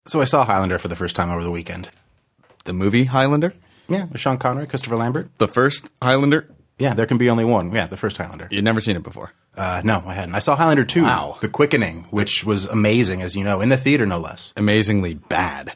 So I saw Highlander for the first time over the weekend. The movie Highlander? Yeah, with Sean Connery, Christopher Lambert. The first Highlander? Yeah, there can be only one. Yeah, the first Highlander. You'd never seen it before? No, I hadn't. I saw Highlander 2, Wow. The Quickening, which was amazing, as you know, in the theater, no less. Amazingly bad.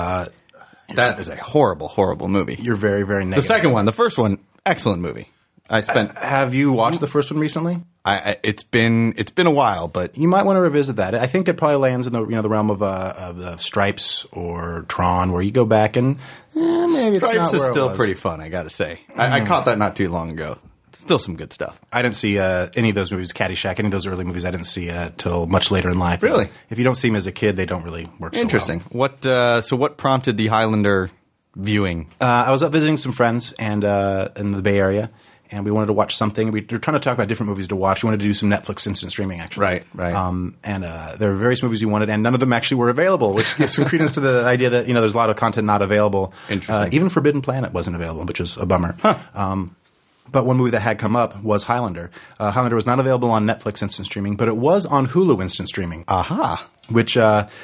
That is a horrible, horrible movie. You're very, very negative. The second one, the first one, excellent movie. I spent. Have you watched the first one recently? It's been a while, but You might want to revisit that. I think it probably lands in the realm of Stripes or Tron, where you go back and maybe it's not Stripes is where it still was. pretty fun. I got to say, I caught that not too long ago. Still some good stuff. I didn't see any of those movies, Caddyshack, any of those early movies. I didn't see till much later in life. Really? If you don't see them as a kid, they don't really work. Interesting. So What? So what prompted the Highlander viewing? well. I was up visiting some friends and in the Bay Area. And we wanted to watch something. We were trying to talk about different movies to watch. We wanted to do some Netflix instant streaming, actually. Right. And there were various movies we wanted, and none of them actually were available, which gives some credence to the idea that there's a lot of content not available. Interesting. Even Forbidden Planet wasn't available, which is a bummer. But one movie that had come up was Highlander. Highlander was not available on Netflix instant streaming, but it was on Hulu instant streaming. Aha. Which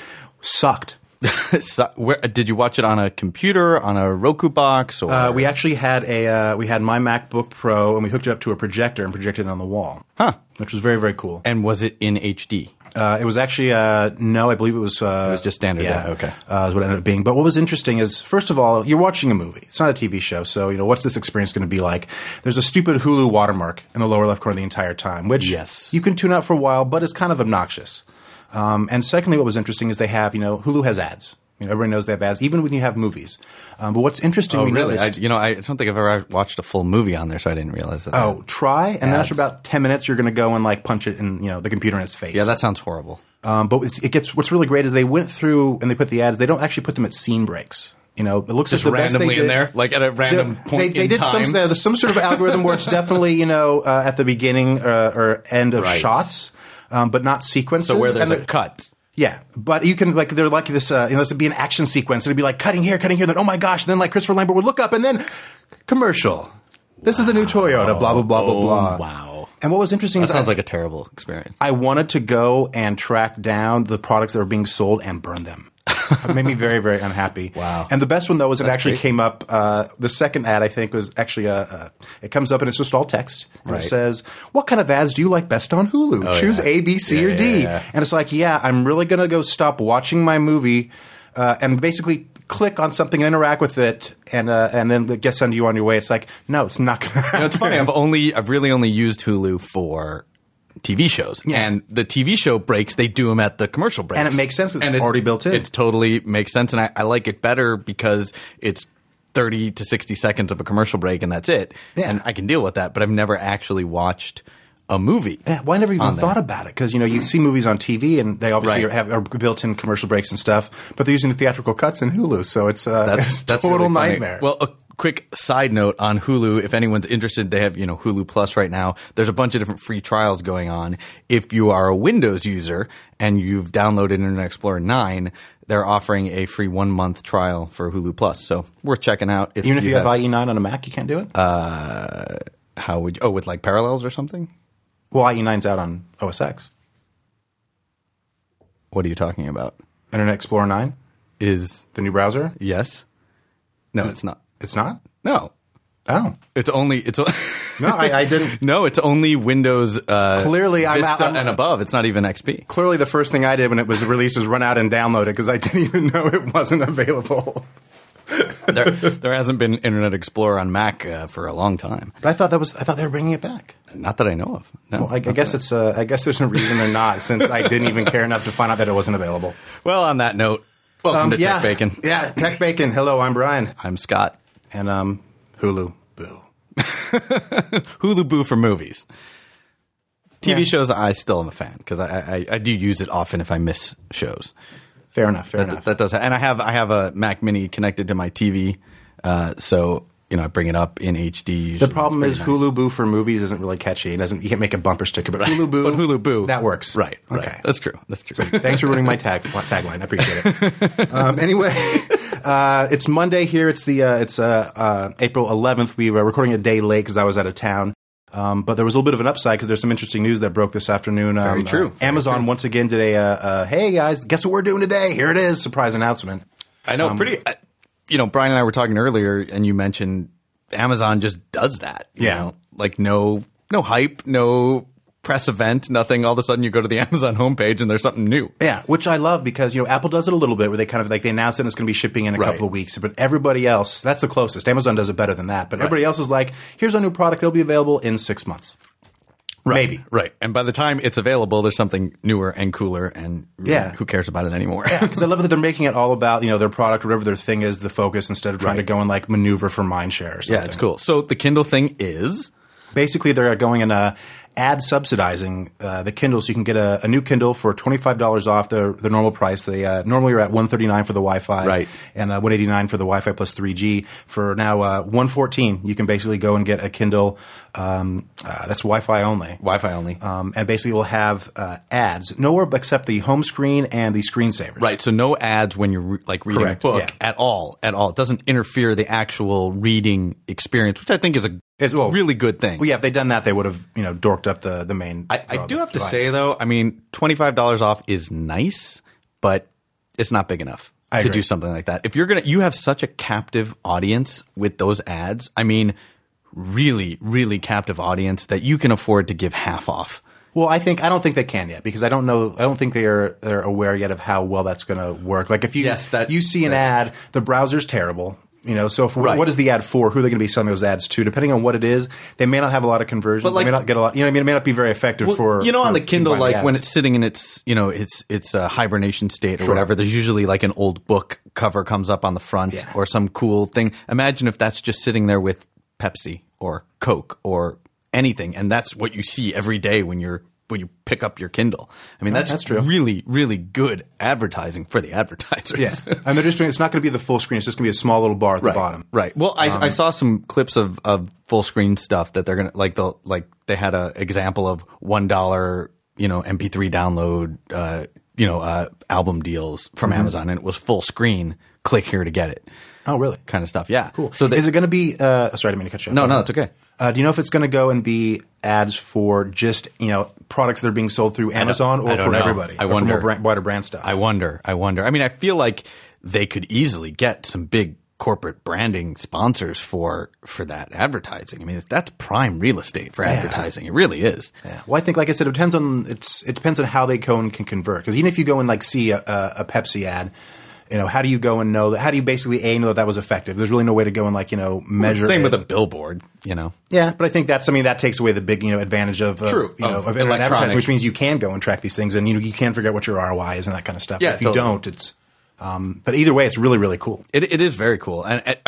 sucked. So, did you watch it on a computer, on a Roku box, or We actually had we had my MacBook Pro, and we hooked it up to a projector and projected it on the wall. Which was very, very cool. And was it in HD? It was actually no, I believe it was. It was just standard. Yeah, Okay. Is what it ended up being. But what was interesting is, first of all, you're watching a movie. It's not a TV show, so what's this experience going to be like? There's a stupid Hulu watermark in the lower left corner the entire time, which Yes. you can tune out for a while, but it's kind of obnoxious. And secondly, what was interesting is they have Hulu has ads. Everybody knows they have ads, even when you have movies. But what's interesting, we really? noticed, I don't think I've ever watched a full movie on there, so I didn't realize that. Oh, try, and then ads. after about 10 minutes, you're going to go and punch it in the computer in its face. Yeah, that sounds horrible. But what's really great is they went through and they put the ads. They don't actually put them at scene breaks. It looks Just like the best randomly they in did. there, like at a random point They in did time. there's some sort of algorithm where it's definitely at the beginning or end of Right. shots, but not sequences. So where there's And a cut. yeah, but you can they're like this. This would be an action sequence. It'd be like cutting here. Then oh my gosh! Then Christopher Lambert would look up and then commercial. This is the new Toyota. Blah blah blah blah blah. Wow. And what was interesting That is sounds like a terrible experience. I wanted to go and track down the products that were being sold and burn them. It made me very, very unhappy. Wow. And the best one, though, was it actually crazy. came up. The second ad, I think, was actually it comes up and it's just all text. And Right. it says, what kind of ads do you like best on Hulu? Choose yeah. A, B, C, or D. Yeah. And it's like, I'm really going to go stop watching my movie and basically click on something and interact with it and then it gets sent you on your way. It's like, no, it's not going to happen. It's funny. I've really only used Hulu for TV shows, and the TV show breaks, they do them at the commercial breaks, And it makes sense 'cause it's already built in. It totally makes sense, and I like it better because it's 30 to 60 seconds of a commercial break, and that's it. Yeah. And I can deal with that, but I've never actually watched a movie. Yeah, well, I never even on thought there. about it because you see movies on TV and they obviously Right. are built-in commercial breaks and stuff, but they're using the theatrical cuts in Hulu, so it's it's a total really funny. nightmare. Well, a quick side note on Hulu, if anyone's interested, they have Hulu Plus right now. There's a bunch of different free trials going on. If you are a Windows user and you've downloaded Internet Explorer 9, they're offering a free 1-month trial for Hulu Plus. So worth checking out. Even if you have IE9 on a Mac, you can't do it. How would you? Oh, with like Parallels or something? Well, IE9's out on OS X. What are you talking about? Internet Explorer 9, Is the new browser. yes? No, it's not. It's not. No, Oh it's only no, I didn't. no, it's only Windows. Clearly, I'm Vista out. and above. It's not even XP. Clearly, the first thing I did when it was released was run out and download it because I didn't even know it wasn't available. There hasn't been Internet Explorer on Mac for a long time. But I thought they were bringing it back. Not that I know of. No. Well, I guess it's. I guess there's no reason they're not, since I didn't even care enough to find out that it wasn't available. Well, on that note, welcome to Tech Bacon. Yeah, Tech Bacon. Hello, I'm Brian, I'm Scott. and Hulu. Boo. Hulu Boo for movies. TV Yeah. shows, I still am a fan because I do use it often if I miss shows. Fair enough. Fair enough. That does, and I have a Mac Mini connected to my TV, so I bring it up in HD. The problem is It's pretty nice. Hulu Boo for movies isn't really catchy. You can't make a bumper sticker, but Hulu Boo, But Hulu Boo, that works. Right. Okay. That's true. That's true. Thanks for ruining my tagline. I appreciate it. Anyway, it's Monday here. It's April 11th. We were recording a day late because I was out of town. But there was a little bit of an upside because there's some interesting news that broke this afternoon. Very true. Amazon once again did hey guys, guess what we're doing today? Here it is, surprise announcement. I know, Brian and I were talking earlier, and you mentioned Amazon just does that. You know? Like no hype, no press event, nothing. All of a sudden, you go to the Amazon homepage and there's something new. Yeah, which I love because Apple does it a little bit where they kind of like they announce it and it's going to be shipping in a couple of weeks. But everybody else, that's the closest. Amazon does it better than that. But everybody else is like, here's our new product. It'll be available in 6 months. Maybe. Right. And by the time it's available, there's something newer and cooler, and who cares about it anymore? Because I love that they're making it all about, their product, whatever their thing is, the focus, instead of trying to go and like maneuver for mind share or something. Yeah, it's cool. So the Kindle thing is? Basically, they're going and ad subsidizing the Kindle, so you can get a new Kindle for $25 off the normal price. They normally are at $139 for the Wi-Fi, and $189 for the Wi-Fi plus 3G. For now, $114, you can basically go and get a Kindle that's Wi-Fi only. Wi-Fi only, and basically will have ads nowhere except the home screen and the screensavers. Right. So no ads when you're reading a book at all. At all. It doesn't interfere the actual reading experience, which I think is a really good thing. Well, yeah, if they'd done that, they would have dorked up the main. I do have to say though, I mean, $25 off is nice, but it's not big enough to do something like that. If you have such a captive audience with those ads. I mean, really, really captive audience that you can afford to give half off. Well, I don't think they can yet because I don't think they're aware yet of how well that's going to work. Like if you see an ad, the browser's terrible. So what is the ad for? Who are they going to be selling those ads to? Depending on what it is, they may not have a lot of conversion. They may not get a lot. It may not be very effective for. On the Kindle, like when it's sitting in its a hibernation state or whatever. There's usually like an old book cover comes up on the front or some cool thing. Imagine if that's just sitting there with Pepsi or Coke or anything, and that's what you see every day when you pick up your Kindle. I mean, that's true. Really, really good advertising for the advertisers. Yeah. And they're just it's not going to be the full screen. It's just going to be a small little bar at the bottom. Right. Well, I saw some clips of full screen stuff that they're going to they had an example of $1, MP3 download, album deals from Amazon, and it was full screen. Click here to get it. Oh, really? Kind of stuff. Yeah. Cool. So is it going to be? Sorry, I didn't mean to cut you off. No, that's okay. Do you know if it's going to go and be ads for just products that are being sold through Amazon or for everybody? I wonder. For more wider brand stuff. I wonder. I mean, I feel like they could easily get some big corporate branding sponsors for that advertising. I mean, that's prime real estate for advertising. It really is. Yeah. Well, I think, like I said, it depends on how they go and can convert. Because even if you go and see a Pepsi ad. How do you go and know that? How do you basically know that was effective? There's really no way to go and measure. Same with a billboard, Yeah, but I think that takes away the big advantage of of advertising, which means you can go and track these things and you can figure out what your ROI is and that kind of stuff. Yeah, if you don't, it's. But either way, it's really, really cool. It is very cool, and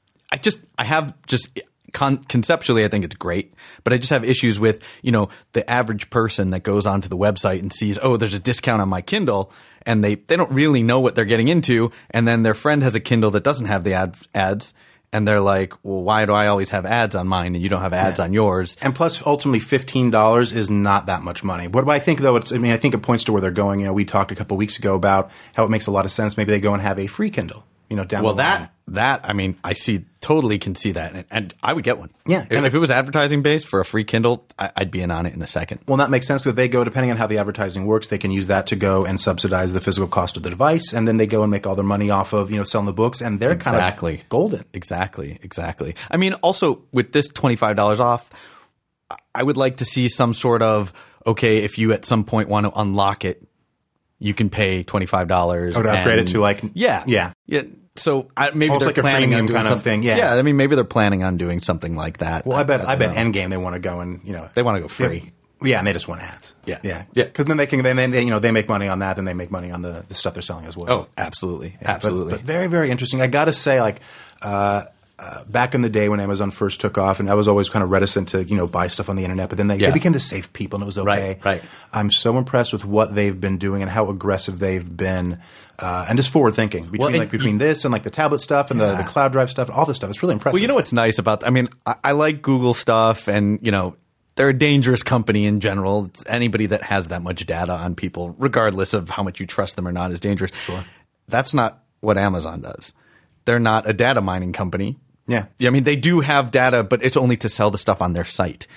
conceptually, I think it's great, but I just have issues with, the average person that goes onto the website and sees, there's a discount on my Kindle, and they don't really know what they're getting into, and then their friend has a Kindle that doesn't have the ads, and they're like, well, why do I always have ads on mine and you don't have ads on yours? And plus, ultimately, $15 is not that much money. What I think, though, I think it points to where they're going. We talked a couple weeks ago about how it makes a lot of sense. Maybe they go and have a free Kindle. Down the line. I mean, totally can see that, and I would get one. Yeah, and if it was advertising based for a free Kindle, I'd be in on it in a second. Well, that makes sense because they go, depending on how the advertising works, they can use that to go and subsidize the physical cost of the device, and then they go and make all their money off of selling the books, and they're kind of golden. Exactly. I mean, also with this $25 off, I would like to see some sort of if you at some point want to unlock it, you can pay $25. To upgrade it to yeah. So maybe almost they're planning on doing kind of thing. Yeah, I mean, maybe they're planning on doing something like that. Well, I bet Endgame they want to go and they want to go free. Yeah, and they just want ads. Yeah. Because then they make money on that, then they make money on the stuff they're selling as well. Oh, absolutely, absolutely. But very, very interesting. I got to say, back in the day when Amazon first took off, and I was always kind of reticent to buy stuff on the internet, but then they became the safe people, and it was okay. Right. I'm so impressed with what they've been doing and how aggressive they've been, and just forward thinking between this and the tablet stuff and the cloud drive stuff, all this stuff. It's really impressive. Well, what's nice about? I mean, I like Google stuff, and they're a dangerous company in general. It's anybody that has that much data on people, regardless of how much you trust them or not, is dangerous. Sure. That's not what Amazon does. They're not a data mining company. Yeah. I mean, they do have data, but it's only to sell the stuff on their site.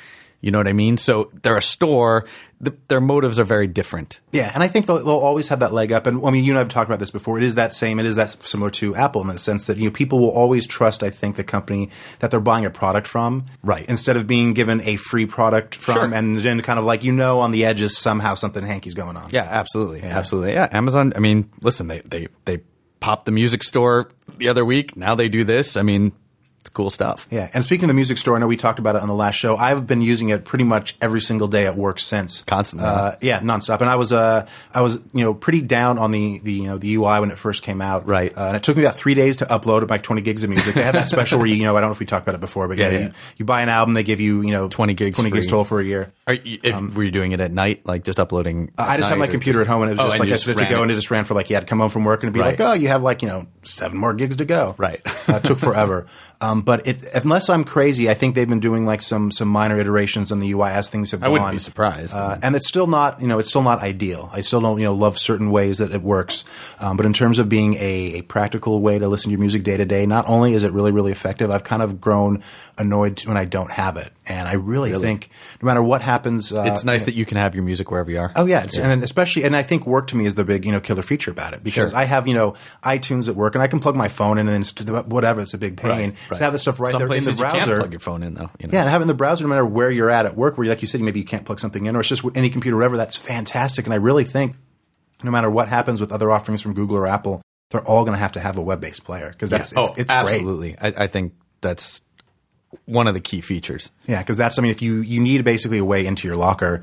You know what I mean? So they're a store. Their motives are very different. Yeah, and I think they'll always have that leg up. And I mean, you and I have talked about this before. It is that similar to Apple in the sense that people will always trust, I think, the company that they're buying a product from, right? Instead of being given a free product from, sure. And then kind of like on the edges somehow something hanky's going on. Yeah, absolutely, absolutely. Yeah, Amazon. I mean, listen, they popped the music store the other week. Now they do this. I mean. It's cool stuff. Yeah. And speaking of the music store, I know we talked about it on the last show. I've been using it pretty much every single day at work since. Constantly. Yeah, nonstop. And I was pretty down on the UI when it first came out. Right. And it took me about 3 days to upload like 20 gigs of music. They have that special where I don't know if we talked about it before, but you buy an album, they give you 20 gigs total for a year. Were you doing it at night, like just uploading? I just had my computer at home, and it was just like I switched to go, and it just ran for like you had to come home from work, and it'd be like, oh, you have 7 more gigs to go. Right. It took forever. But unless I'm crazy, I think they've been doing like some minor iterations on the UI as things have gone. I wouldn't be surprised. And it's still not ideal. I still don't love certain ways that it works. But in terms of being a practical way to listen to your music day to day, not only is it really, really effective, I've kind of grown annoyed when I don't have it. And I really think no matter what happens, it's nice that you can have your music wherever you are. Oh yeah, and especially, and I think work to me is the big killer feature about it because I have iTunes at work and I can plug my phone in and whatever. It's a big pain to have this stuff right there in the browser. You can't plug your phone in though. Yeah, and have it in the browser no matter where you're at work, where like you said, maybe you can't plug something in, or it's just any computer, or whatever. That's fantastic, and I really think no matter what happens with other offerings from Google or Apple, they're all going to have a web-based player because it's absolutely. Great. I think that's one of the key features. Yeah, because if you need basically a way into your locker,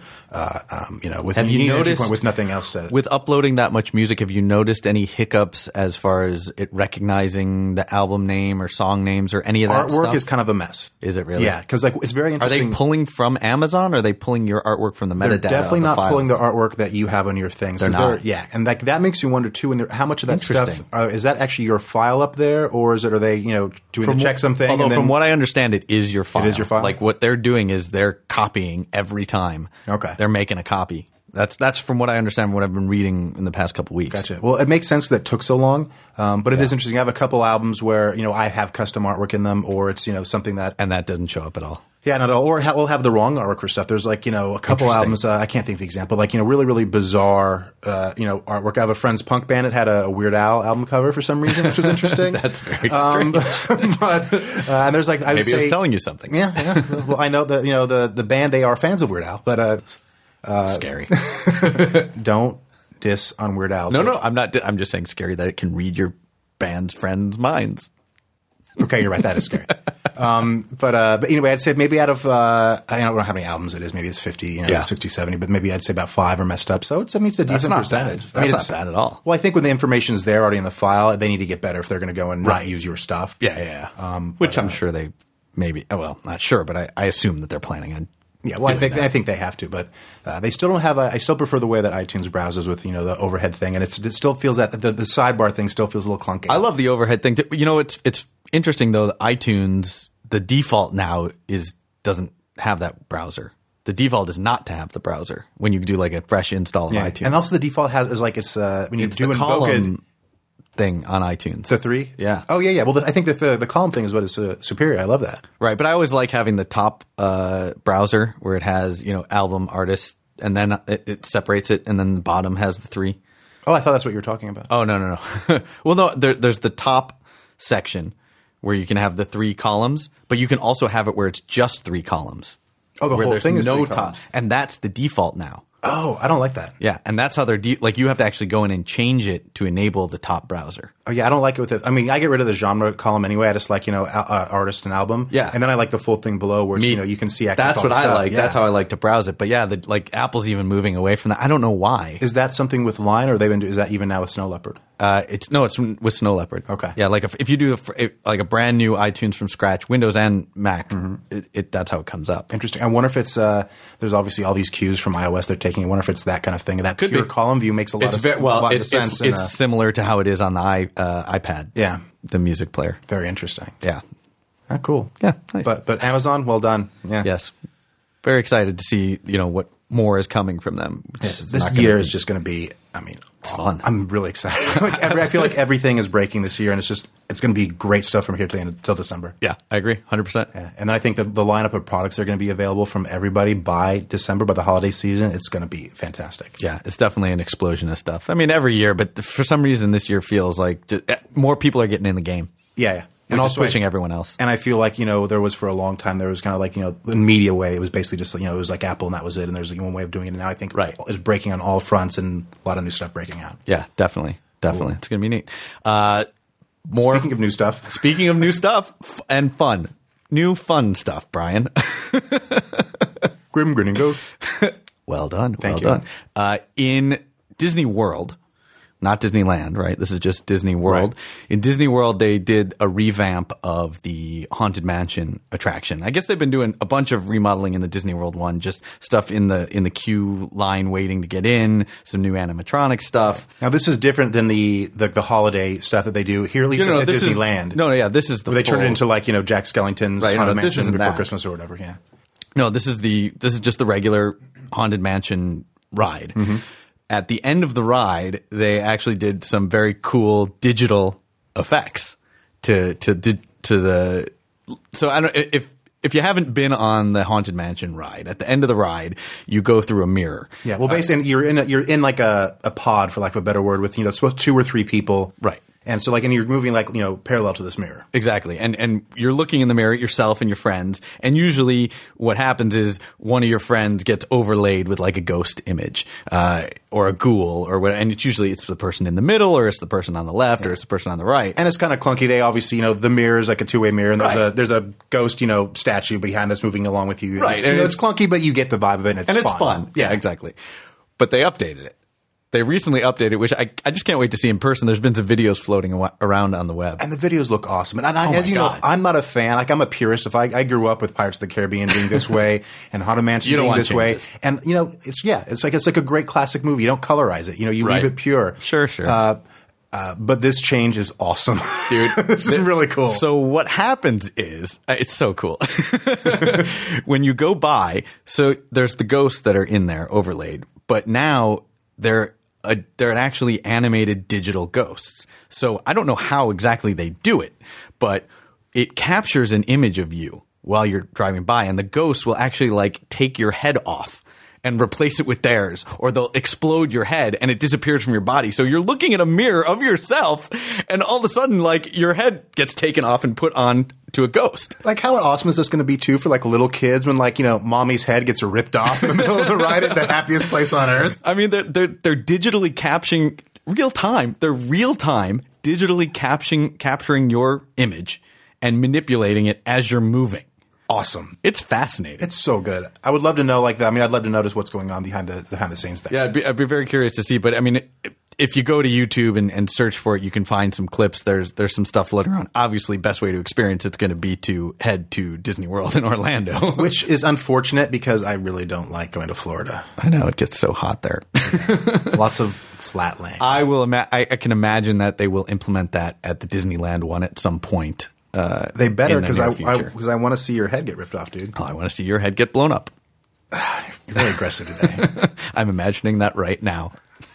with have you noticed with nothing else to with uploading that much music, have you noticed any hiccups as far as it recognizing the album name or song names or any of that artwork stuff? Is kind of a mess. Is it really? Yeah, because it's very interesting. Are they pulling from Amazon or are they pulling your artwork from the metadata? They're definitely not files? pulling the artwork that you have on your things. They're not. And that makes you wonder too. And how much of that stuff is that actually your file up there, or is it? Are they doing the checksum thing? Although from what I understand, it is your file. It is your file. Like what they're doing is they're copying every time. Okay. They're making a copy. That's from what I understand, what I've been reading in the past couple weeks. Gotcha. Well, it makes sense that it took so long, but it is interesting. I have a couple albums where I have custom artwork in them, or it's something that and that doesn't show up at all. Yeah, not at all. Or we'll have the wrong artwork for stuff. There's a couple albums. I can't think of the example. Really, really bizarre, artwork. I have a friend's punk band. It had a Weird Al album cover for some reason, which was interesting. That's very strange. But and there's maybe it was telling you something. Yeah. Well, I know that the band, they are fans of Weird Al, but scary. Don't diss on Weird Al. No, I'm not. I'm just saying scary that it can read your band's friends' minds. Okay, you're right. That is scary. But anyway, I'd say maybe out of I don't know how many albums it is. Maybe it's 50, 60, 70. But maybe I'd say about 5 are messed up. So it's a decent percentage. That's not bad at all. Well, I think when the information is there already in the file, they need to get better if they're going to go and not use your stuff. Yeah. Which I'm sure they maybe. Well, not sure, but I assume that they're planning on. Yeah, well, I think they have to, but they still don't have. I still prefer the way that iTunes browses with the overhead thing, and it still feels that the sidebar thing still feels a little clunky. I love the overhead thing. It's interesting though. The iTunes, the default now doesn't have that browser. The default is not to have the browser when you do like a fresh install of iTunes, and also the default is like when you do the invoke it. Thing on iTunes. The 3? Yeah. Oh, yeah. Well, I think the column thing is what is superior. I love that. Right. But I always like having the top browser where it has, album, artist, and then it separates it, and then the bottom has the 3. Oh, I thought that's what you were talking about. Oh, no. Well, no, there's the top section where you can have the 3 columns, but you can also have it where it's just 3 columns. Oh, the whole thing is no top. And that's the default now. Oh, I don't like that. Yeah, and that's how they're you have to actually go in and change it to enable the top browser. Oh yeah, I don't like it with it. I mean, I get rid of the genre column anyway. I just like artist and album. Yeah, and then I like the full thing below where you can see. Actually that's what I like. Yeah. That's how I like to browse it. But yeah, Apple's even moving away from that. I don't know why. Is that something with Line, or is that even now with Snow Leopard? It's with Snow Leopard. Okay. Yeah, like if you do a brand new iTunes from scratch, Windows and Mac, that's how it comes up. Interesting. I wonder if it's there's obviously all these cues from iOS they're taking. I wonder if it's that kind of thing. That pure column view makes a lot of sense. It's similar to how it is on the iPad. Yeah, the music player. Very interesting. Yeah. Cool. Yeah, nice. But Amazon, well done. Yeah. Yes. Very excited to see what more is coming from them. This year is just going to be, It's fun. I'm really excited. I feel like everything is breaking this year, and it's going to be great stuff from here till December. Yeah, I agree, 100%. Yeah. And then I think the lineup of products that are going to be available from everybody by December, by the holiday season, it's going to be fantastic. Yeah, it's definitely an explosion of stuff. I mean, every year, but for some reason this year feels like more people are getting in the game. Yeah. And also pushing everyone else. And I feel like, there was for a long time, there was kind of like, the media way. It was basically just, it was like Apple and that was it. And there's one way of doing it. And now I think it's breaking on all fronts and a lot of new stuff breaking out. Yeah, definitely. Definitely. Cool. It's going to be neat. Speaking of new stuff. Speaking of new stuff and fun. New fun stuff, Brian. Grim Grinning Ghost. Well done. Thank you. In Disney World, not Disneyland, right? This is just Disney World. Right. In Disney World, they did a revamp of the Haunted Mansion attraction. I guess they've been doing a bunch of remodeling in the Disney World one, just stuff in the queue line waiting to get in, some new animatronic stuff. Now, this is different than the holiday stuff that they do here, at least at Disneyland. This is the they turn it into Jack Skellington's Haunted Mansion before Christmas or whatever. Yeah. No, this is just the regular Haunted Mansion ride. Mm-hmm. At the end of the ride, they actually did some very cool digital effects to the. So I don't if you haven't been on the Haunted Mansion ride, at the end of the ride, you go through a mirror. Yeah, well, basically, you're in like a pod, for lack of a better word, with supposed 2 or 3 people, right? And so, and you're moving parallel to this mirror. Exactly. And you're looking in the mirror at yourself and your friends. And usually what happens is one of your friends gets overlaid with like a ghost image, or a ghoul or what. And it's usually the person in the middle, or it's the person on the left, or it's the person on the right. And it's kind of clunky. They obviously, the mirror is like a 2-way mirror, and there's a ghost, statue behind that's moving along with you. Right. And it's clunky, but you get the vibe of it. And it's fun. Yeah, exactly. But they updated it. They recently updated, which I just can't wait to see in person. There's been some videos floating around on the web. And the videos look awesome. And as you know, I'm not a fan. I'm a purist. If I grew up with Pirates of the Caribbean being this way and Haunted Mansion being this way. And, it's like a great classic movie. You don't colorize it. You leave it pure. Sure. But this change is awesome. Dude. This is really cool. So what happens is, it's so cool. When you go by, so there's the ghosts that are in there overlaid, but now they're actually animated digital ghosts. So I don't know how exactly they do it, but it captures an image of you while you're driving by, and the ghost will actually take your head off and replace it with theirs, or they'll explode your head and it disappears from your body. So you're looking at a mirror of yourself, and all of a sudden, your head gets taken off and put on to a ghost. How awesome is this going to be too for little kids when mommy's head gets ripped off in the middle of the ride at the happiest place on earth? I mean, they're digitally capturing real time. They're real time digitally capturing your image and manipulating it as you're moving. Awesome. It's fascinating. It's so good. I would love to know that. I mean, I'd love to notice what's going on behind the scenes there. Yeah, I'd be very curious to see. But I mean, if you go to YouTube and search for it, you can find some clips. There's some stuff floating around. Obviously, best way to experience it's going to be to head to Disney World in Orlando. Which is unfortunate because I really don't like going to Florida. I know. It gets so hot there. Lots of flat land. I can imagine that they will implement that at the Disneyland one at some point. They better, because I want to see your head get ripped off, dude. Oh, I want to see your head get blown up. You're very aggressive today. I'm imagining that right now.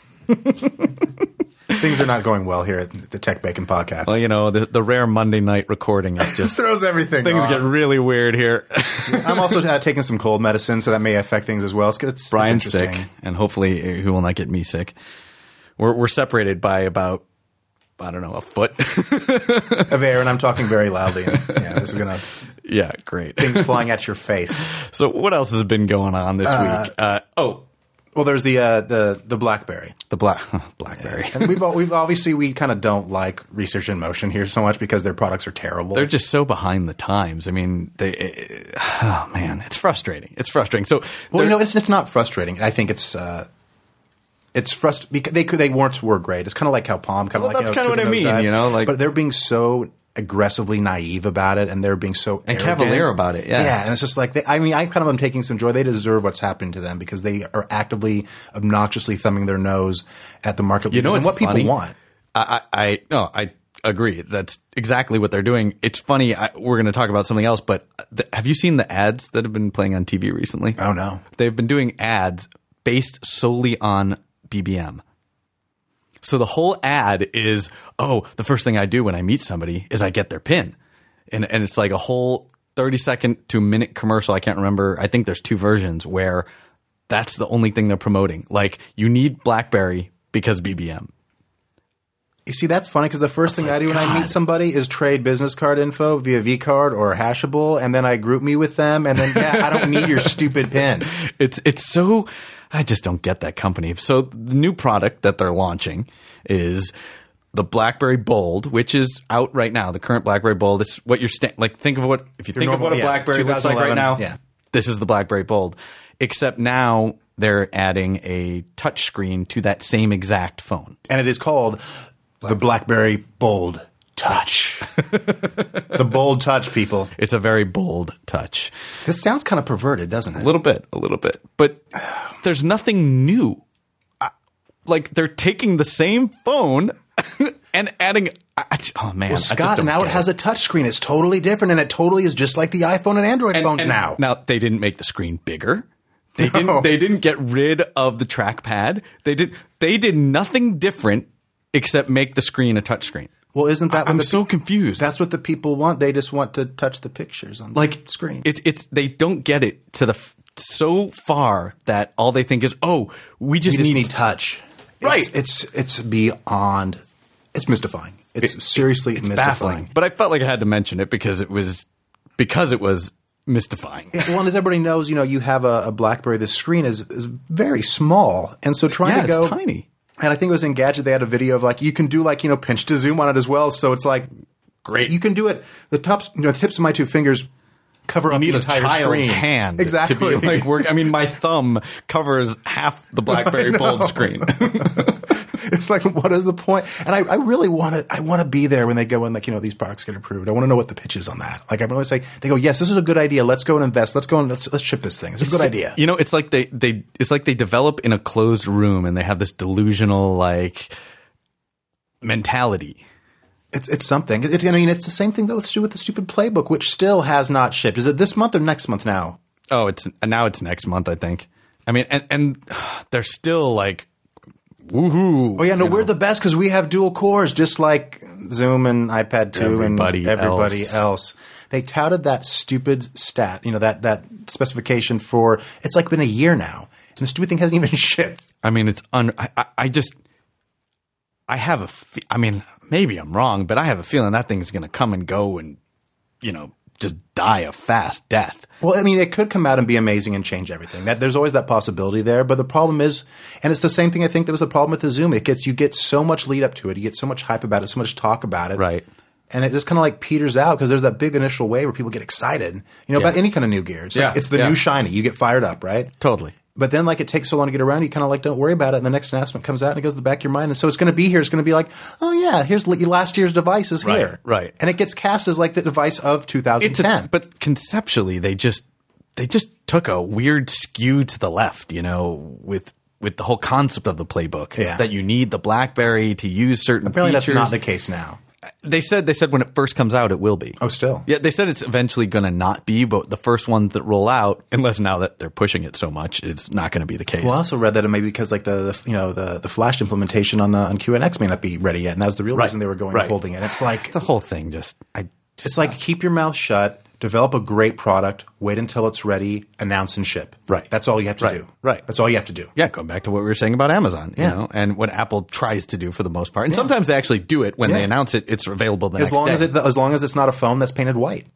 Things are not going well here at the Tech Bacon podcast. Well, the rare Monday night recording is just throws everything. Things get really weird here. I'm also taking some cold medicine, so that may affect things as well. It's Brian's sick, and hopefully he will not get me sick. We're separated by about, I don't know, a foot of air, and I'm talking very loudly. And, this is gonna. Yeah, great. Things flying at your face. So, what else has been going on this week? Well, there's the BlackBerry. The BlackBerry. And we kind of don't like Research in Motion here so much because their products are terrible. They're just so behind the times. I mean, it's frustrating. It's frustrating. So, it's not frustrating. I think it's frustrating because they were great. It's kind of like how Palm that's kind of what I mean, but they're being so aggressively naive about it, and they're being so and cavalier about it. Yeah, and it's just I kind of am taking some joy. They deserve what's happening to them because they are actively, obnoxiously thumbing their nose at the market leaders and what funny? People want. I agree. That's exactly what they're doing. It's funny. We're going to talk about something else, but have you seen the ads that have been playing on TV recently? Oh no, they've been doing ads based solely on BBM. So the whole ad is, the first thing I do when I meet somebody is I get their PIN. And it's like a whole 30-second to minute commercial. I can't remember. I think there's 2 versions where that's the only thing they're promoting. Like, you need BlackBerry because BBM. You see, that's funny because the first thing I do when I meet somebody is trade business card info via vCard or Hashable, and then I group me with them, and then, I don't need your stupid PIN. It's so – I just don't get that company. So the new product that they're launching is the BlackBerry Bold, which is out right now. The current BlackBerry Bold. It's what you're think of what – if you think of what a BlackBerry looks like right now, this is the BlackBerry Bold. Except now they're adding a touch screen to that same exact phone. And it is called – the BlackBerry Bold Touch. The Bold Touch, people. It's a very bold touch. This sounds kind of perverted, doesn't it? A little bit. But there's nothing new. Like, they're taking the same phone and adding oh, man. Well, Scott, now it has a touch screen. It's totally different, and it totally is just like the iPhone and Android phones now. Now, they didn't make the screen bigger. They didn't get rid of the trackpad. They did nothing different except make the screen a touchscreen. Well, isn't that? I'm so confused. That's what the people want. They just want to touch the pictures on the screen. It's they don't get it to the so far that all they think is, we just need touch. Right. It's beyond. It's mystifying. It's seriously mystifying. Baffling. But I felt like I had to mention it because it was mystifying. Well, and as everybody knows, you have a BlackBerry. The screen is very small, and so trying to go it's tiny. And I think it was Engadget. They had a video of you can do pinch to zoom on it as well. So it's great. You can do it. The tops, tips of my 2 fingers cover up the entire child's screen. Hand exactly. To be my thumb covers half the BlackBerry Bold screen. It's what is the point? And I really want to be there when they go in, these products get approved. I want to know what the pitch is on that. I really say, they go, yes, this is a good idea. Let's go and invest. Let's go and let's ship this thing. It's a good idea. It's like they develop in a closed room and they have this delusional mentality. It's something. It's the same thing though with the stupid playbook, which still has not shipped. Is it this month or next month now? Oh, it's next month, I think. I mean, and they're still woohoo! Oh yeah, no, we're the best because we have dual cores, just like Zoom and iPad 2 and everybody else. They touted that stupid stat, that specification for it's been a year now, and the stupid thing hasn't even shipped. I mean, it's I have maybe I'm wrong, but I have a feeling that thing is going to come and go and just die a fast death. Well, it could come out and be amazing and change everything. There's always that possibility there. But the problem is, and it's the same thing I think that was the problem with the Zoom. You get so much lead up to it. You get so much hype about it, so much talk about it. Right. And it just kind of peters out because there's that big initial wave where people get excited, about any kind of new gear. It's it's the new shiny. You get fired up, right? Totally. But then it takes so long to get around, you kind of don't worry about it. And the next announcement comes out and it goes to the back of your mind. And so it's going to be here. It's going to be oh yeah, here's last year's device is here. Right. And it gets cast as the device of 2010. But conceptually, they just took a weird skew to the left, with the whole concept of the playbook. Yeah. That you need the BlackBerry to use certain Apparently features. That's not the case now. They said when it first comes out, it will be. Oh, still? Yeah, they said it's eventually going to not be, but the first ones that roll out, unless now that they're pushing it so much, it's not going to be the case. Well, I also read that it may be because the Flash implementation on QNX may not be ready yet, and that's the real reason they were going and holding it. It's the whole thing it's keep your mouth shut. Develop a great product, wait until it's ready, announce and ship. Right. That's all you have to do. Right. That's all you have to do. Yeah, going back to what we were saying about Amazon, and what Apple tries to do for the most part. And sometimes they actually do it when they announce it, it's available the next day. As long as it's not a phone that's painted white.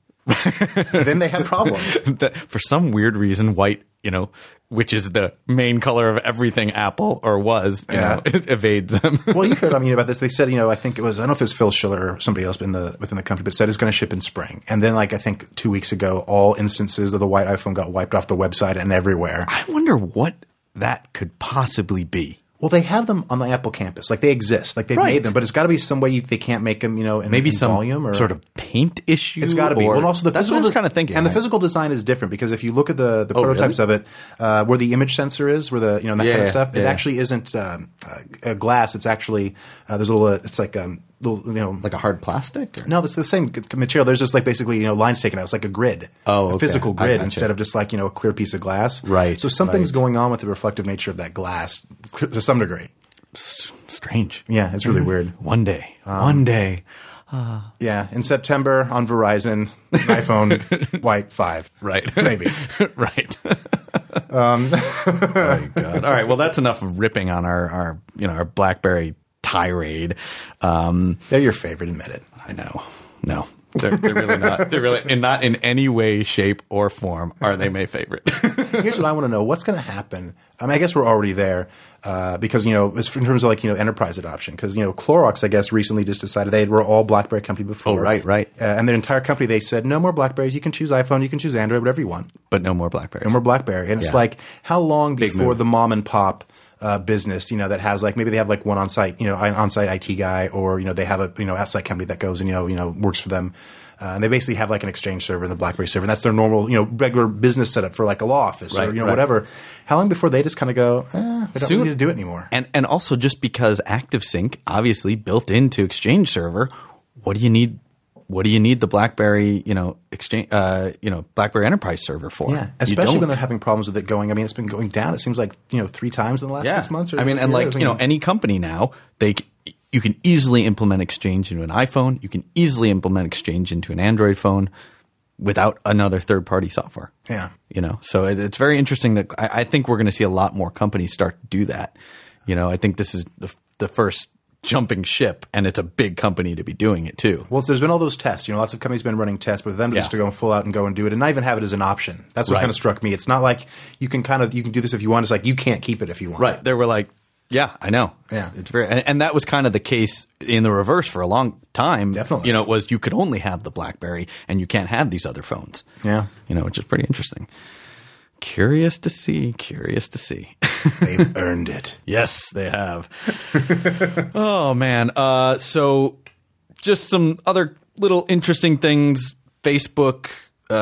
Then they have problems. For some weird reason, white, which is the main color of everything Apple or was, it evades them. Well, you heard about this. They said, I think it was, I don't know if it was Phil Schiller or somebody else within the company, but said it's going to ship in spring. And then I think 2 weeks ago, all instances of the white iPhone got wiped off the website and everywhere. I wonder what that could possibly be. Well, they have them on the Apple campus. They exist. They've made them. But it's got to be some way they can't make them, in some volume or sort of paint issue. It's got to be. Well, also that's what I was kind of thinking. And the physical design is different because if you look at the prototypes of it, where the image sensor is, where that kind of stuff, it actually isn't a glass. It's actually there's a little. It's like little, like a hard plastic? Or? No, it's the same material. There's just basically lines taken out. It's like a grid, a physical grid instead of just a clear piece of glass. Right. So something's going on with the reflective nature of that glass to some degree. strange. Yeah, it's really weird. One day. Yeah, in September on Verizon, iPhone White 5. Right. Maybe. Right. Oh, my God. All right. Well, that's enough of ripping on our BlackBerry tirade. They're your favorite, admit it. I know. No. They're really not. They're really not in any way, shape, or form are they my favorite. Here's what I want to know: what's going to happen? I mean, I guess we're already there because in terms of like enterprise adoption. Because Clorox, I guess, recently just decided they were all BlackBerry company before. Oh, right. And their entire company, they said no more BlackBerries. You can choose iPhone, you can choose Android, whatever you want, but no more BlackBerries. No more BlackBerry. And it's like how long before the mom and pop business, that has like maybe they have like one on-site IT guy, or they have a outside company that goes and works for them, and they basically have like an Exchange server and the BlackBerry server, and that's their normal regular business setup for like a law office or whatever. How long before they just kind of go, we don't really need to do it anymore? And also just because ActiveSync obviously built into Exchange server, what do you need? What do you need the BlackBerry, Exchange, BlackBerry Enterprise server for? Yeah, especially when they're having problems with it going. I mean, it's been going down. It seems like 3 times in the last 6 months. I mean, and like any company now, you can easily implement Exchange into an iPhone. You can easily implement Exchange into an Android phone without another third-party software. Yeah, so it's very interesting that I think we're going to see a lot more companies start to do that. I think this is the first jumping ship, and it's a big company to be doing it too. Well, there's been all those tests. Lots of companies have been running tests, but them just to go full out and go and do it, and not even have it as an option. That's what kind of struck me. It's not like you can do this if you want. It's like you can't keep it if you want. Right. They were like, yeah, I know. Yeah. It's very, and that was kind of the case in the reverse for a long time. Definitely. It was you could only have the BlackBerry and you can't have these other phones. Yeah. Which is pretty interesting. Curious to see. They've earned it. Yes, they have. Oh, man. So just some other little interesting things. Facebook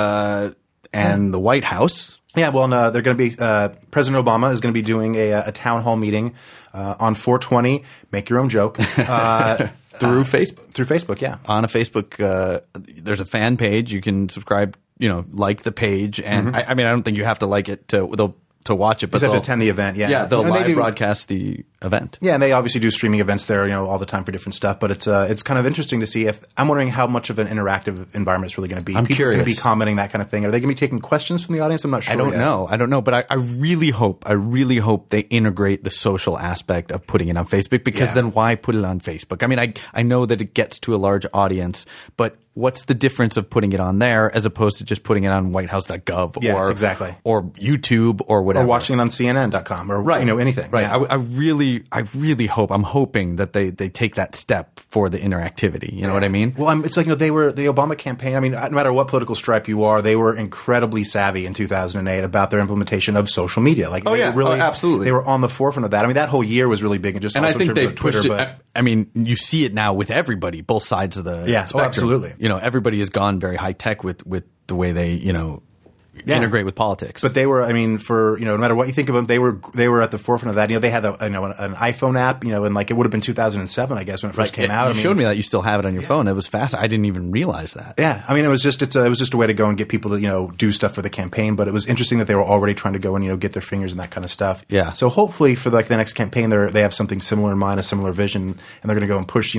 and the White House. Yeah, well, they're going to be President Obama is going to be doing a town hall meeting on 420. Make your own joke. Through Facebook. Through Facebook, yeah. On a Facebook, there's a fan page. You can subscribe, like the page. And I mean, I don't think you have to like it to watch it. But you have to attend the event, yeah. Yeah, they'll live broadcast the event. Yeah, and they obviously do streaming events there, all the time for different stuff. But it's kind of interesting to see if – I'm wondering how much of an interactive environment it's really going to be. I'm curious. People are going to be commenting that kind of thing. Are they going to be taking questions from the audience? I'm not sure I don't know. But I really hope they integrate the social aspect of putting it on Facebook, because then why put it on Facebook? I mean, I know that it gets to a large audience, but – what's the difference of putting it on there as opposed to just putting it on whitehouse.gov or YouTube or whatever? Or watching it on CNN.com or anything. Right. Yeah. I really hope, I'm hoping that they take that step for the interactivity. You know what I mean? Well, it's like, they were the Obama campaign. I mean, no matter what political stripe you are, they were incredibly savvy in 2008 about their implementation of social media. Like, absolutely. They were on the forefront of that. I mean, that whole year was really big, and I think they Twitter, pushed it. I mean, you see it now with everybody, both sides of the spectrum. Oh, absolutely. Everybody has gone very high tech with the way they, integrate with politics. But they were, I mean, no matter what you think of them, they were at the forefront of that. They had an iPhone app, and like it would have been 2007, I guess, when it first came out. You showed me that you still have it on your phone. It was fast. I didn't even realize that. Yeah, I mean, it was just a way to go and get people to do stuff for the campaign. But it was interesting that they were already trying to go and get their fingers in that kind of stuff. Yeah. So hopefully for the next campaign, they have something similar in mind, a similar vision, and they're going to go and push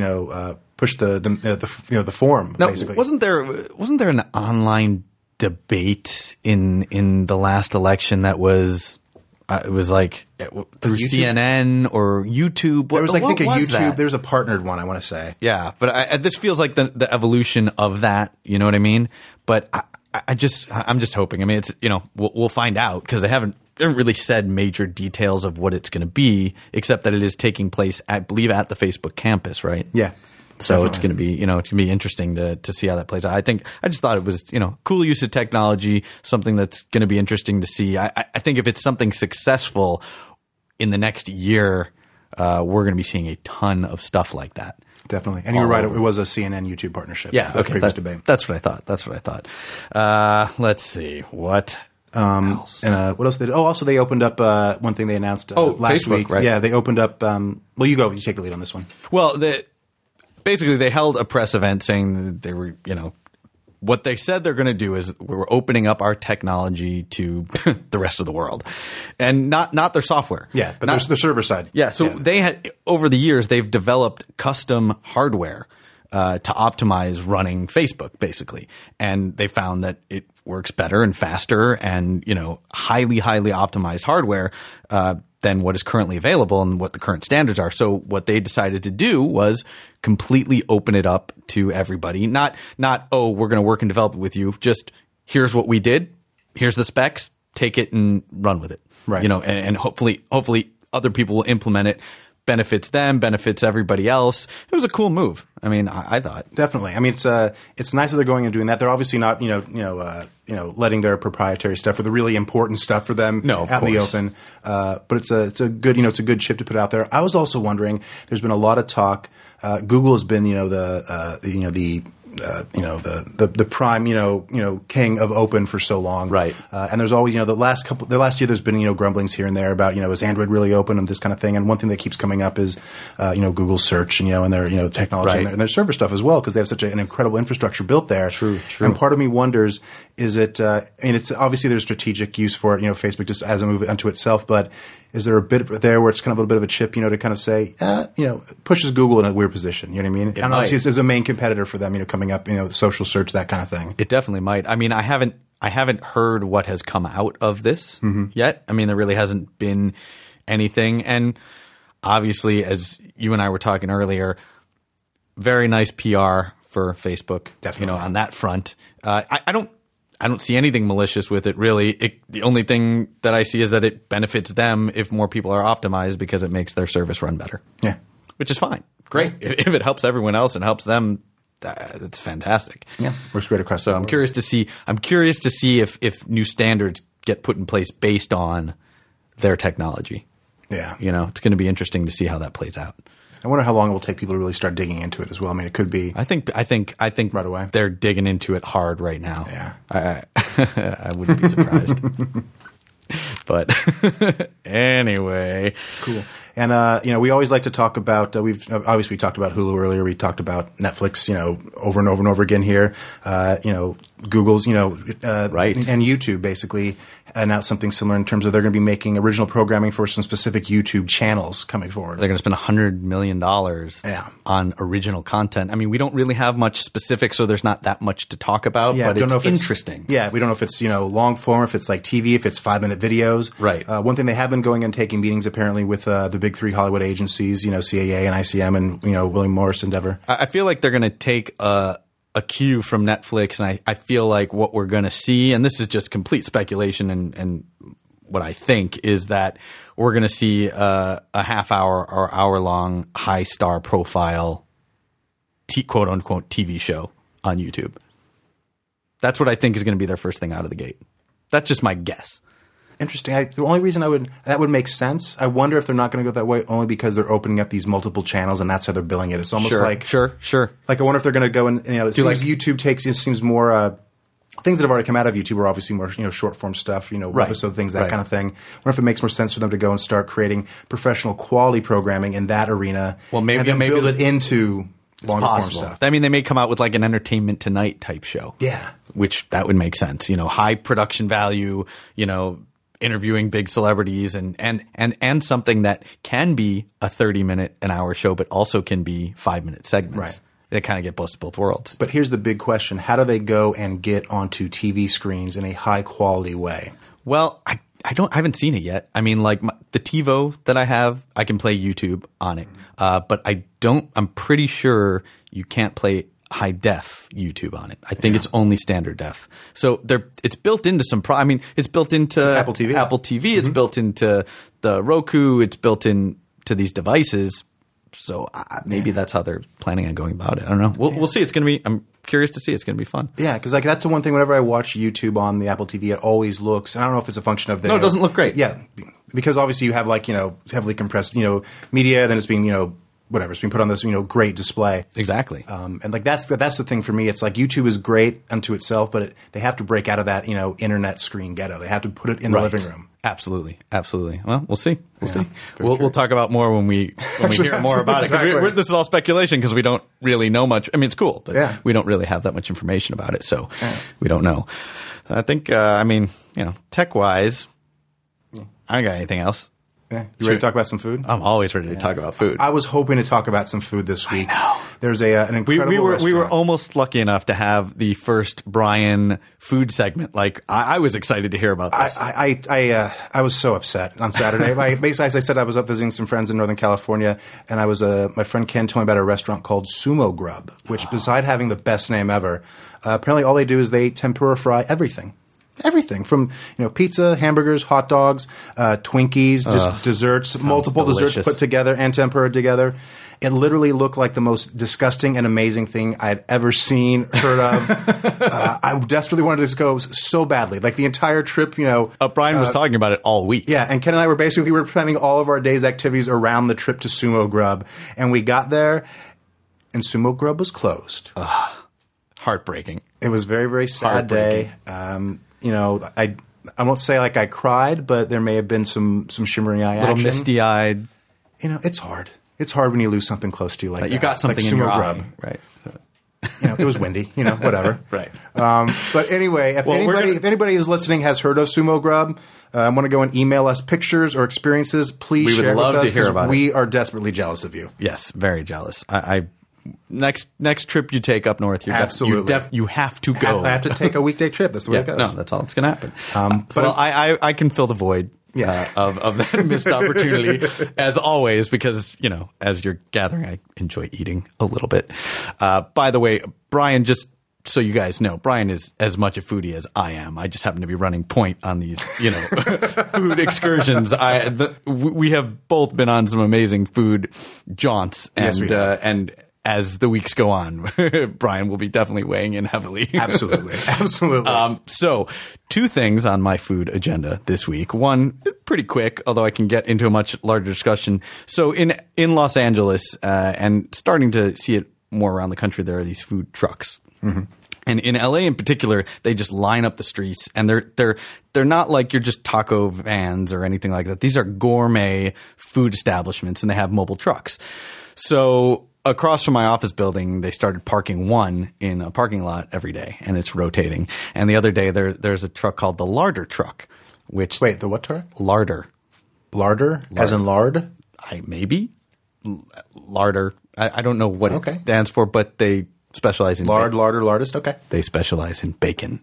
the forum. Now, basically. Wasn't there an online debate in the last election that was it was like through CNN or YouTube? There was I think a YouTube. That? There's a partnered one, I want to say. Yeah, but this feels like the evolution of that. You know what I mean? But I'm just hoping. I mean, it's we'll find out, because they haven't really said major details of what it's going to be, except that it is taking place, I believe, at the Facebook campus, right? Yeah. So it's going to be, it's going to be interesting to see how that plays out. I just thought it was, cool use of technology, something that's going to be interesting to see. I think if it's something successful in the next year, we're going to be seeing a ton of stuff like that. Definitely. And you were right. It was a CNN YouTube partnership. Yeah. Okay. Previous debate. That's what I thought. Let's see. What else? And what else they did? Oh, also they opened up one thing they announced last Facebook, week. Right? Yeah, they opened up. Well, you take the lead on this one. Well, basically, they held a press event saying that they were, what they said they're going to do is we're opening up our technology to the rest of the world, and not their software. Yeah, but there's the server side. Yeah, so they had over the years they've developed custom hardware to optimize running Facebook, basically, and they found that it works better and faster, and highly optimized hardware than what is currently available and what the current standards are. So what they decided to do was completely open it up to everybody. Not oh, we're going to work and develop it with you. Just here's what we did. Here's the specs. Take it and run with it. Right. And hopefully other people will implement it. Benefits them, benefits everybody else. It was a cool move. I mean, I thought definitely. I mean, it's nice that they're going and doing that. They're obviously not, letting their proprietary stuff or the really important stuff for them out in the open. But it's a good chip to put out there. I was also wondering. There's been a lot of talk. Google has been, the prime, king of open for so long. Right. And there's always, the last year there's been, grumblings here and there about, is Android really open and this kind of thing. And one thing that keeps coming up is, Google search and, and their, technology and their server stuff as well, because they have such an incredible infrastructure built there. True. And part of me wonders, is it, it's obviously there's strategic use for it, Facebook just as a move unto itself, but is there a bit there where it's kind of a little bit of a chip, to kind of say, pushes Google in a weird position? You know what I mean? And obviously it's a main competitor for them, coming up, social search, that kind of thing. It definitely might. I mean, I haven't heard what has come out of this yet. I mean, there really hasn't been anything. And obviously, as you and I were talking earlier, very nice PR for Facebook, definitely. On that front. I don't see anything malicious with it, really. The only thing that I see is that it benefits them if more people are optimized because it makes their service run better. Yeah. Which is fine. Great. Yeah. If it helps everyone else and helps them, that's fantastic. Yeah. Works great across the board. I'm curious to see if new standards get put in place based on their technology. Yeah. It's going to be interesting to see how that plays out. I wonder how long it will take people to really start digging into it as well. I mean, it could be. I think right away. They're digging into it hard right now. Yeah, I wouldn't be surprised. But anyway, cool. And we always like to talk about. We talked about Hulu earlier. We talked about Netflix. Over and over and over again here. Google's. Right. And YouTube basically announced something similar in terms of they're going to be making original programming for some specific YouTube channels coming forward. They're going to spend $100 million on original content. I mean, we don't really have much specifics, so there's not that much to talk about, but it's interesting. We don't know if it's, long form, if it's like TV, if it's 5-minute videos. Right. One thing they have been going and taking meetings apparently with the big three Hollywood agencies, CAA and ICM and, William Morris Endeavor. I feel like they're going to take a cue from Netflix, and I feel like what we're going to see, and this is just complete speculation and what I think, is that we're going to see a half-hour or hour-long high-star profile quote-unquote TV show on YouTube. That's what I think is going to be their first thing out of the gate. That's just my guess. Interesting. The only reason that would make sense. I wonder if they're not going to go that way only because they're opening up these multiple channels and that's how they're billing it. It's almost sure. Like I wonder if they're going to go and it seems YouTube seems more things that have already come out of YouTube are obviously more short form stuff, episode things, that kind of thing. I wonder if it makes more sense for them to go and start creating professional quality programming in that arena. Well, maybe build it into longer form stuff. I mean, they may come out with like an Entertainment Tonight type show. Yeah, which that would make sense. High production value. Interviewing big celebrities and something that can be a 30-minute, an hour show, but also can be 5-minute segments. Right. They kind of get both worlds. But here's the big question. How do they go and get onto TV screens in a high quality way? Well, I haven't seen it yet. I mean, like the TiVo that I have, I can play YouTube on it. But I'm pretty sure you can't play high def YouTube on it. I think it's only standard def. So it's built into it's built into Apple TV. It's built into the Roku. It's built into these devices. So maybe that's how they're planning on going about it. I don't know. We'll see. I'm curious to see. It's going to be fun. Yeah, because that's the one thing. Whenever I watch YouTube on the Apple TV, it always looks. And I don't know if it's a function of No, it doesn't look great. Yeah, because obviously you have heavily compressed media, then it's being whatever, it's being put on this, great display. Exactly. And like that's the thing for me. It's like YouTube is great unto itself, but they have to break out of that, internet screen ghetto. They have to put it in the living room. Absolutely. Well, we'll see. We'll talk about more when we hear more about it. 'Cause this is all speculation because we don't really know much. I mean, it's cool, but we don't really have that much information about it, so we don't know. I think, tech wise, I got anything else. Yeah. You ready to talk about some food? I'm always ready to talk about food. I was hoping to talk about some food this week. I know. There's an incredible restaurant. We were almost lucky enough to have the first Brian food segment. Like, I was excited to hear about this. I was so upset on Saturday. Basically, as I said, I was up visiting some friends in Northern California, and I was my friend Ken told me about a restaurant called Sumo Grub, which beside having the best name ever, apparently all they do is they tempura fry everything. Everything from pizza, hamburgers, hot dogs, Twinkies, just desserts, multiple delicious. desserts put together and tempura together. It literally looked like the most disgusting and amazing thing I had ever seen, heard of. I desperately wanted to go so badly, like the entire trip. Brian was talking about it all week. Yeah, and Ken and I were planning all of our day's activities around the trip to Sumo Grub, and we got there, and Sumo Grub was closed. Heartbreaking. It was a very, very sad day. I won't say like I cried, but there may have been some shimmering eye action. Little misty-eyed. It's hard. It's hard when you lose something close to you like that. You got something like in your Grub. eye. Right. It was windy, whatever. Right. But anyway, if anybody is listening has heard of Sumo Grub, want to go and email us pictures or experiences, please share with us. We would love to hear about it. We are desperately jealous of you. Yes, very jealous. Next trip you take up north, absolutely you have to go. I have to take a weekday trip. That's the way it goes. No, that's all that's going to happen. But I can fill the void of that missed opportunity as always because as you're gathering, I enjoy eating a little bit. By the way, Brian, just so you guys know, Brian is as much a foodie as I am. I just happen to be running point on these food excursions. We have both been on some amazing food jaunts, and as the weeks go on, Brian will be definitely weighing in heavily. Absolutely. So, two things on my food agenda this week. One, pretty quick, although I can get into a much larger discussion. So, in Los Angeles, and starting to see it more around the country, there are these food trucks. Mm-hmm. And in LA in particular, they just line up the streets, and they're not like you're just taco vans or anything like that. These are gourmet food establishments, and they have mobile trucks. So across from my office building, they started parking one in a parking lot every day, and it's rotating. And the other day, there's a truck called the Larder truck. Wait, the what truck? Larder. Larder? As in lard? Maybe. Larder. I don't know what it stands for, but they specialize in lardist. Okay. They specialize in bacon.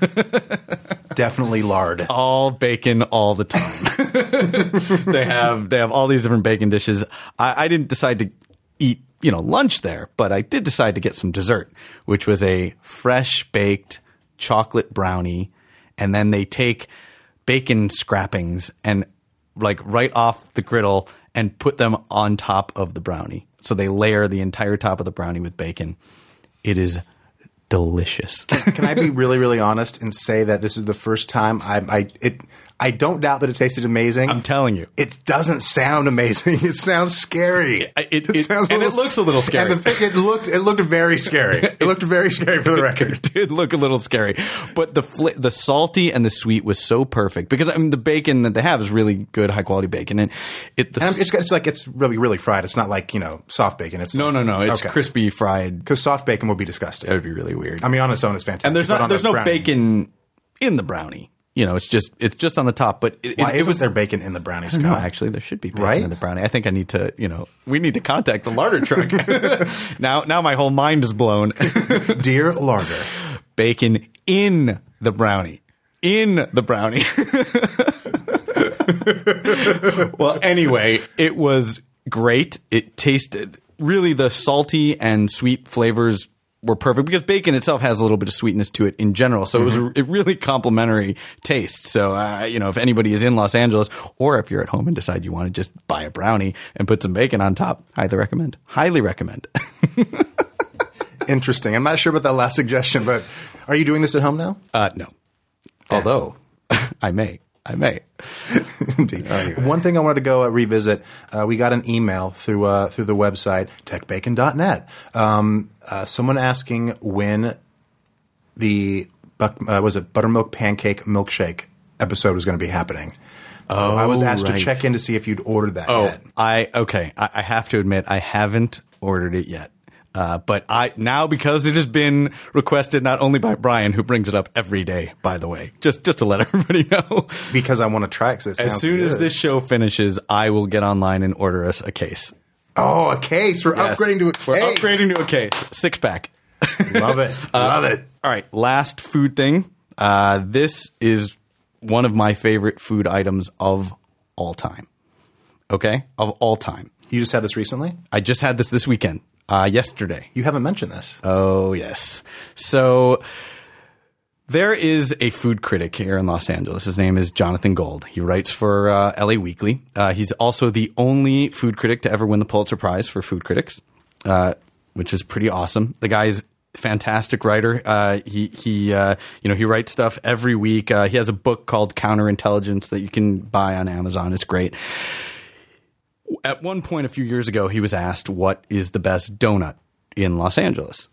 Definitely lard. All bacon all the time. They have all these different bacon dishes. I didn't decide to eat, lunch there, but I did decide to get some dessert, which was a fresh baked chocolate brownie, and then they take bacon scrappings and like right off the griddle and put them on top of the brownie. So they layer the entire top of the brownie with bacon. It is delicious. Can I be really, really honest and say that this is the first time I don't doubt that it tasted amazing. I'm telling you. It doesn't sound amazing. It sounds scary. It looks a little scary. And it looked very scary. It looked very scary for the record. It did look a little scary. But the salty and the sweet was so perfect because the bacon that they have is really good, high quality bacon, and it's really, really fried. It's not like soft bacon. It's no. It's crispy fried. Because soft bacon would be disgusting. That would be really weird. I mean, on its own, it's fantastic. And there's no bacon in the brownie. It's just on the top. But why isn't there bacon in the brownie? No, actually, there should be bacon in the brownie. I think I need to, we need to contact the Larder truck. Now my whole mind is blown. Dear Larder, bacon in the brownie. Well, anyway, it was great. It tasted really the salty and sweet flavors were perfect because bacon itself has a little bit of sweetness to it in general. So it was a really complimentary taste. So, if anybody is in Los Angeles or if you're at home and decide you want to just buy a brownie and put some bacon on top, highly recommend. Interesting. I'm not sure about that last suggestion, but are you doing this at home now? No. Although I may. I may. Indeed. Anyway. One thing I wanted to go revisit, we got an email through the website, techbacon.net. Someone asking when the buttermilk pancake milkshake episode was going to be happening. So I was asked to check in to see if you'd ordered that yet. I have to admit, I haven't ordered it yet. But now, because it has been requested not only by Brian, who brings it up every day, by the way, just to let everybody know. Because I want to try it. As soon as this show finishes, I will get online and order us a case. Oh, a case. We're upgrading to a case. We're upgrading to a case. 6-pack. Love it. Love it. All right. Last food thing. This is one of my favorite food items of all time. Okay? Of all time. You just had this recently? I just had this weekend. Yesterday. You haven't mentioned this. Oh, yes. So there is a food critic here in Los Angeles. His name is Jonathan Gold. He writes for LA Weekly. He's also the only food critic to ever win the Pulitzer Prize for food critics, which is pretty awesome. The guy's a fantastic writer. He writes stuff every week. He has a book called Counterintelligence that you can buy on Amazon. It's great. At one point a few years ago, he was asked, what is the best donut in Los Angeles?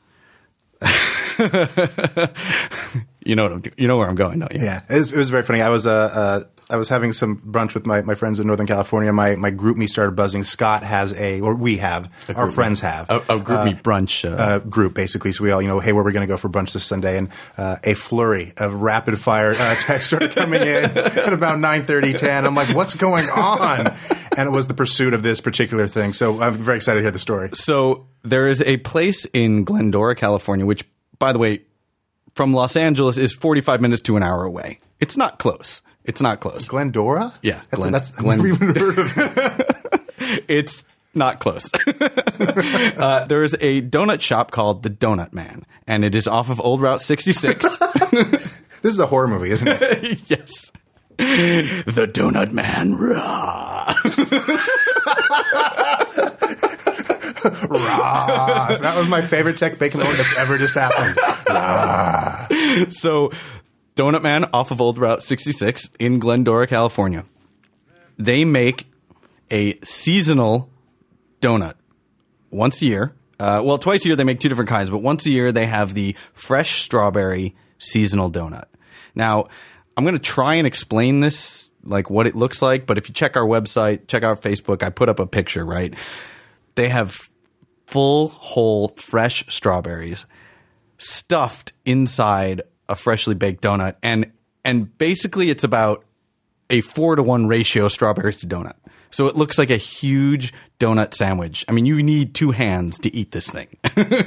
You know where I'm going, don't you? Yeah, it was very funny. I was having some brunch with my friends in Northern California. My GroupMe started buzzing. Scott has our friends have a GroupMe brunch group, basically. So we all, hey, where we're going to go for brunch this Sunday, and a flurry of rapid fire texts started coming in at about 9:30, 10. I'm like, what's going on? And it was the pursuit of this particular thing. So I'm very excited to hear the story. So there is a place in Glendora, California, which, by the way, from Los Angeles is 45 minutes to an hour away. It's not close. Glendora? Yeah. I've never even heard of it. It's not close. There is a donut shop called The Donut Man, and it is off of Old Route 66. This is a horror movie, isn't it? Yes. The Donut Man. Rah. Rah. That was my favorite Tech Bacon moment that's ever just happened. Rah. So, Donut Man off of Old Route 66 in Glendora, California. They make a seasonal donut once a year. Twice a year they make two different kinds, but once a year they have the fresh strawberry seasonal donut. Now, I'm going to try and explain this, like what it looks like, but if you check our website, check out Facebook, I put up a picture, right? They have full, whole, fresh strawberries stuffed inside a freshly baked donut, and basically it's about a 4-to-1 ratio strawberries to donut. So it looks like a huge donut sandwich. I mean, you need 2 hands to eat this thing.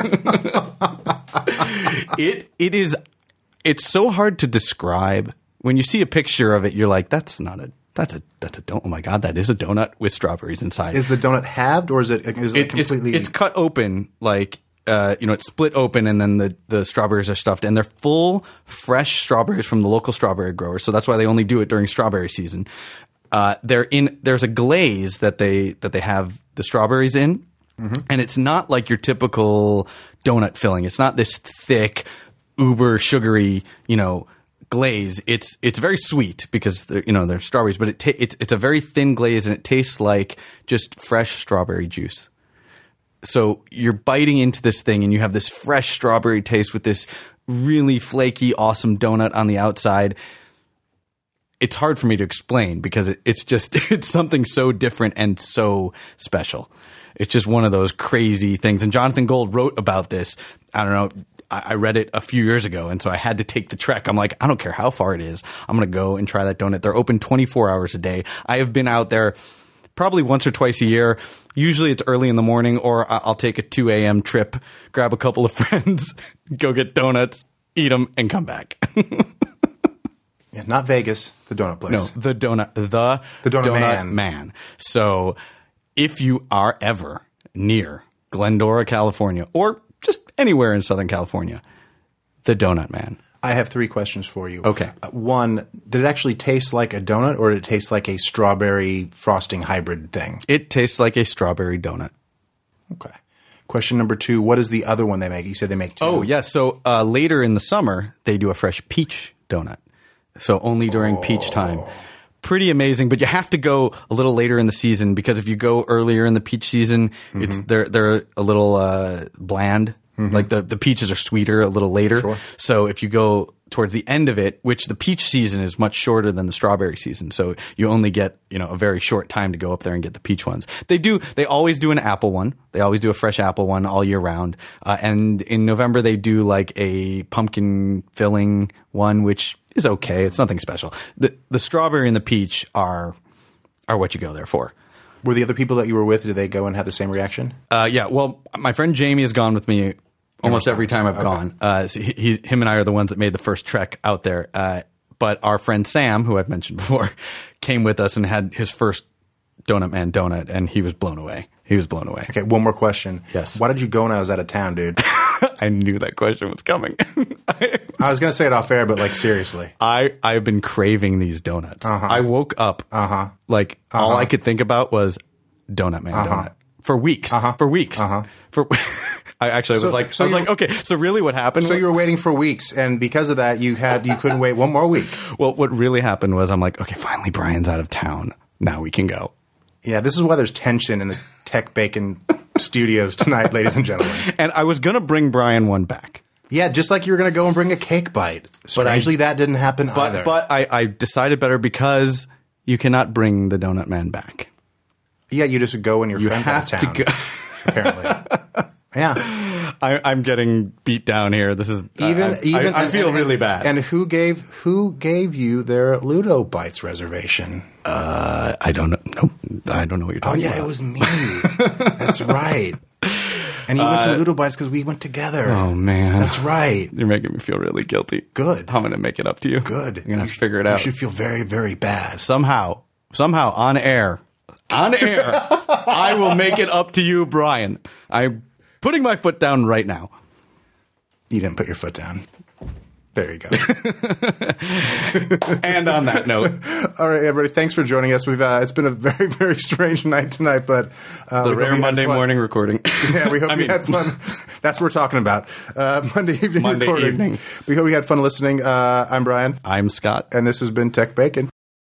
It's so hard to describe. When you see a picture of it, you're like, that's a donut. Oh my God, that is a donut with strawberries inside. Is the donut halved, or is it completely? It's cut open, like it's split open, and then the strawberries are stuffed, and they're full, fresh strawberries from the local strawberry growers. So that's why they only do it during strawberry season. There's a glaze that they have the strawberries in, and it's not like your typical donut filling. It's not this thick, uber sugary, glaze. It's very sweet because they're strawberries, but it's a very thin glaze, and it tastes like just fresh strawberry juice. So you're biting into this thing, and you have this fresh strawberry taste with this really flaky, awesome donut on the outside. It's hard for me to explain because it's something so different and so special. It's just one of those crazy things. And Jonathan Gold wrote about this. I don't know. I read it a few years ago, and so I had to take the trek. I'm like, I don't care how far it is. I'm going to go and try that donut. They're open 24 hours a day. I have been out there probably once or twice a year. Usually it's early in the morning, or I'll take a 2 a.m. trip, grab a couple of friends, go get donuts, eat them, and come back. Yeah, not Vegas, the donut place. No, the donut man. So if you are ever near Glendora, California, or just anywhere in Southern California, the Donut Man. I have 3 questions for you. Okay. One, did it actually taste like a donut, or did it taste like a strawberry frosting hybrid thing? It tastes like a strawberry donut. Okay. Question number 2, what is the other one they make? You said they make 2. Oh, yes. So later in the summer, they do a fresh peach donut. So only during peach time. pretty amazing, but you have to go a little later in the season because if you go earlier in the peach season, they're a little bland. Like the peaches are sweeter a little later. Sure. So if you go towards the end of it, which the peach season is much shorter than the strawberry season, so you only get a very short time to go up there and get the peach ones. They always do an apple one. They always do a fresh apple one all year round. And in November they do like a pumpkin filling one, which is okay. It's nothing special. The strawberry and the peach are what you go there for. Were the other people that you were with, did they go and have the same reaction? Yeah. Well, my friend Jamie has gone with me almost every time I've gone. So him and I are the ones that made the first trek out there. But our friend Sam, who I've mentioned before, came with us and had his first Donut Man donut, and he was blown away. Okay, one more question. Yes. Why did you go when I was out of town, dude? I knew that question was coming. I was going to say it off air, but like seriously. I've been craving these donuts. I woke up all I could think about was Donut Man donut for weeks. I was like, okay, so really what happened? So you were waiting for weeks, and because of that, you couldn't wait one more week. Well, what really happened was I'm like, okay, finally Brian's out of town. Now we can go. Yeah, this is why there's tension in the Tech Bacon studios tonight, ladies and gentlemen. And I was going to bring Brian one back. Yeah, just like you were going to go and bring a cake bite. Strangely, that didn't happen either. But I decided better because you cannot bring the Donut Man back. Yeah, you just go when your friend's out of town. You have to go. Apparently. Yeah. I'm getting beat down here. This is I feel really bad. And who gave you their Ludo Bites reservation? I don't know. Nope. I don't know what you're talking about. Oh yeah, it was me. That's right. And you went to Ludo Bites because we went together. Oh man, that's right. You're making me feel really guilty. Good. I'm gonna make it up to you. Good. You're gonna have to figure it out. You should feel very, very bad. Somehow on air, I will make it up to you, Brian. I'm putting my foot down right now. You didn't put your foot down. There you go. And on that note, all right, everybody, thanks for joining us. It's been a very, very strange night tonight, but the rare Monday morning recording. Yeah, we hope you had fun. That's what we're talking about. Monday evening recording. We hope you had fun listening. I'm Brian. I'm Scott, and this has been Tech Bacon.